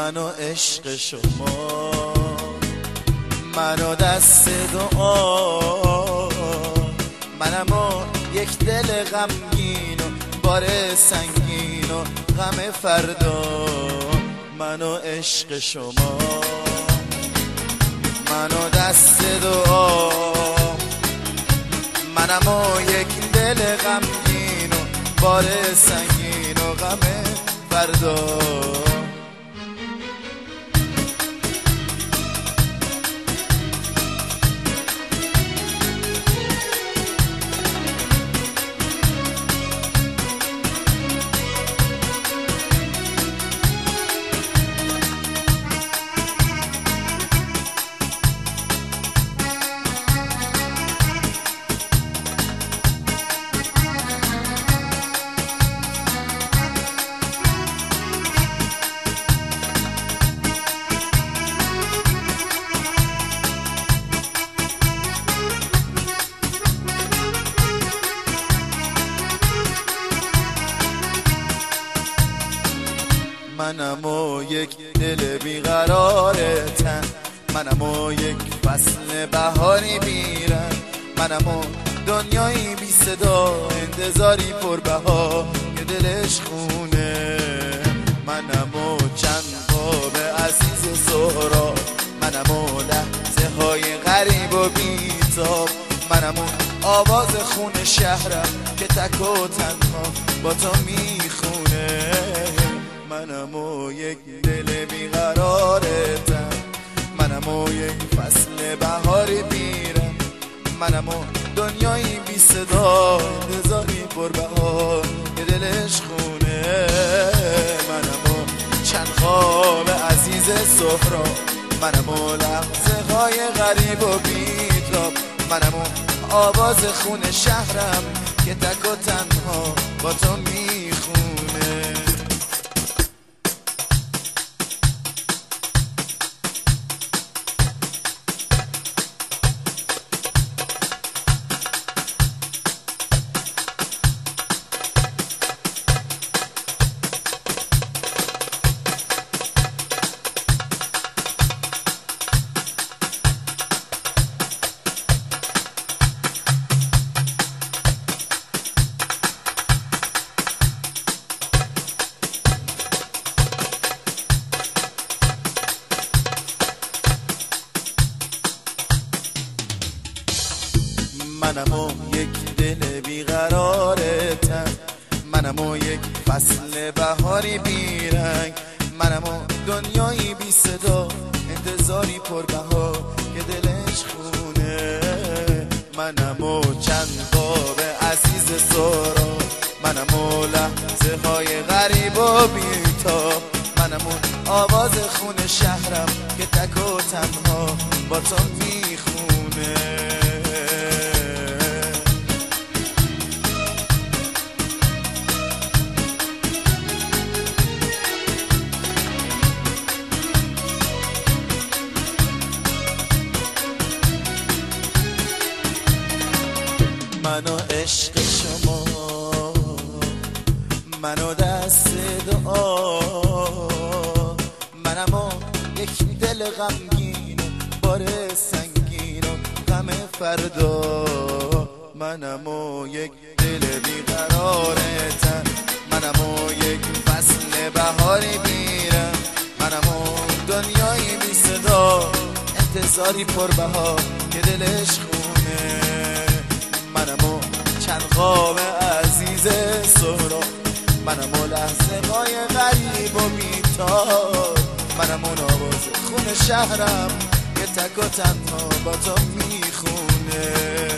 من و عشق شما، من و دست دعا، منم و یک دل غمگین و بار سنگین و غم فردا. من و عشق شما، من و دست دعا، منم و یک دل غمگین و بار سنگین و غم فردا. منم و یک دل بیقرار تن، منم و یک فصل بهاری بیرن، منم و دنیایی بی صدا، انتظاری پربها که دلش خونه. منم و چند خواب عزیز سهراب، منم و لحظه های غریب و بیتاب، منم و آواز خون شهرم که تک و تنها با تو میخونه. منم و یک دل بیقرار تن، منم و یک فصل بهاری بیرم، منم و دنیایی بی صدا، انتظاری پربها که دلش خونه. منم و چند خواب عزیز سهراب، منم و لحظه های غریب و بیتاب، منم و آواز خون شهرم که تک و تنها با تو میخونه. منم و یک دل بیقرار تن، منم و یک فصل بهاری بیرنگ، منم و دنیایی بی صدا، انتظاری پربها که دلش خونه. منم و چند خواب عزیز سهراب، منم و لحظه های غریب و بیتاب، منم و آواز خون شهرم که تک و تنها با تو میخونه. من و عشق شما، من و دست دعا، منم و یک دل غمگین و بار سنگین و غم فردا. منم و یک دل بیقرار تن، منم و یک فصل بهاری بیرم، منم و دنیایی بی صدا، انتظاری پربها که دلش خونه. منم و چند خواب عزیز سهراب، منم و لحظه های غریب و بیتاب، منم و آواز خون شهرم که تک و تنها با تو میخونه.